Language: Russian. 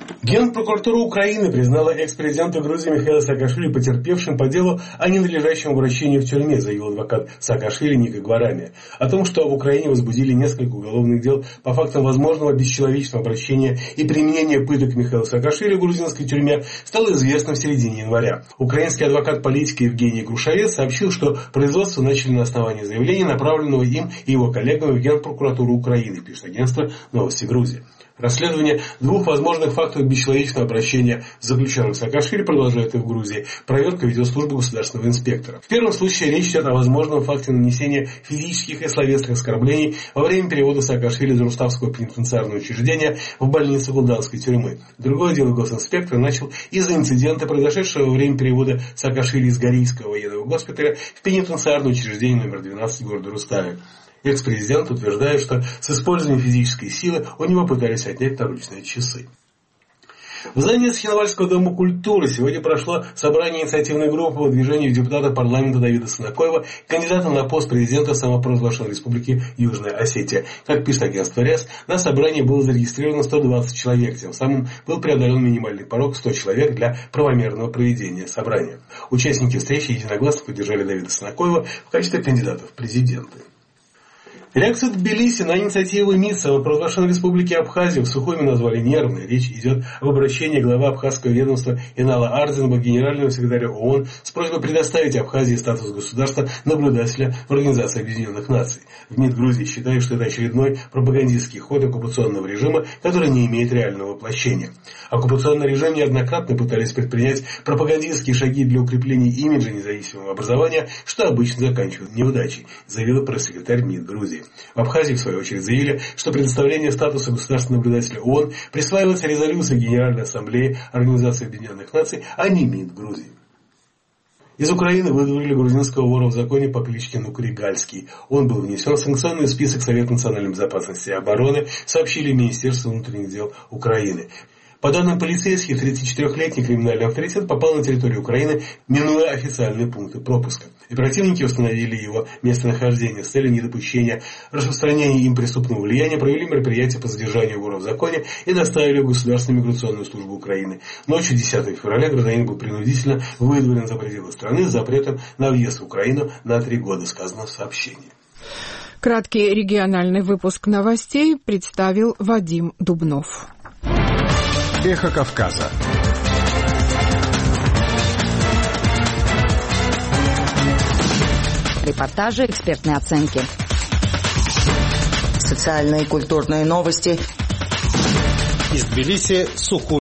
Генпрокуратура Украины признала экс-президента Грузии Михаила Саакашвили потерпевшим по делу о ненадлежащем обращении в тюрьме, заявил адвокат Саакашвили Ника Гварами. О том, что в Украине возбудили несколько уголовных дел по фактам возможного бесчеловечного обращения и применения пыток Михаила Саакашвили в грузинской тюрьме, стало известно в середине января. Украинский адвокат политики Евгений Грушевец сообщил, что производство начали на основании заявления, направленного им и его коллегами в Генпрокуратуру Украины, пишет агентство «Новости Грузии». Расследование двух возможных фактов бесчеловечного обращения с заключенным Саакашвили продолжает и в Грузии. Проверка ведет служба государственного инспектора. В первом случае речь идет о возможном факте нанесения физических и словесных оскорблений во время перевода Саакашвили из Руставского пенитенциарного учреждения в больницу Гулданской тюрьмы. Другое дело госинспектор начал из-за инцидента, произошедшего во время перевода Саакашвили из Горийского военного госпиталя в пенитенциарное учреждение номер 12 города Руставе. Экс-президент утверждает, что с использованием физической силы у него пытались отнять наручные часы. В здании Цхинвальского дома культуры сегодня прошло собрание инициативной группы по движению депутата парламента Давида Сынакоева, кандидата на пост президента самопровозглашенной республики Южная Осетия. Как пишет агентство РИАС, на собрании было зарегистрировано 120 человек, тем самым был преодолен минимальный порог 100 человек для правомерного проведения собрания. Участники встречи единогласно поддержали Давида Сынакоева в качестве кандидата в президенты. Реакцию Тбилиси на инициативу МИД самопровозглашенной республики Абхазия в Сухуми назвали нервной. Речь идет об обращении главы абхазского ведомства Инала Ардзинба к генеральному секретарю ООН с просьбой предоставить Абхазии статус государства наблюдателя в Организации Объединенных Наций. В МИД Грузии считают, что это очередной пропагандистский ход оккупационного режима, который не имеет реального воплощения. Оккупационный режим неоднократно пытались предпринять пропагандистские шаги для укрепления имиджа независимого образования, что обычно заканчивают неудачей, заявила пресс-секретарь МИД Грузии. В Абхазии, в свою очередь, заявили, что предоставление статуса государственного наблюдателя ООН присваивается резолюцией Генеральной Ассамблеи Организации Объединенных Наций, а не МИД Грузии. Из Украины выдворили грузинского вора в законе по кличке Нукригальский. Он был внесен в санкционный список Совета национальной безопасности и обороны, сообщили Министерство внутренних дел Украины. По данным полицейских, 34-летний криминальный авторитет попал на территорию Украины, минуя официальные пункты пропуска. Оперативники установили его местонахождение с целью недопущения распространения им преступного влияния, провели мероприятие по задержанию вора в законе и доставили в Государственную миграционную службу Украины. Ночью 10 февраля гражданин был принудительно выдворен за пределы страны с запретом на въезд в Украину на 3 года, сказано в сообщении. Краткий региональный выпуск новостей представил Вадим Дубнов. Эхо Кавказа. Репортажи, экспертные оценки. Социальные и культурные новости. Из Тбилиси, Сухуми.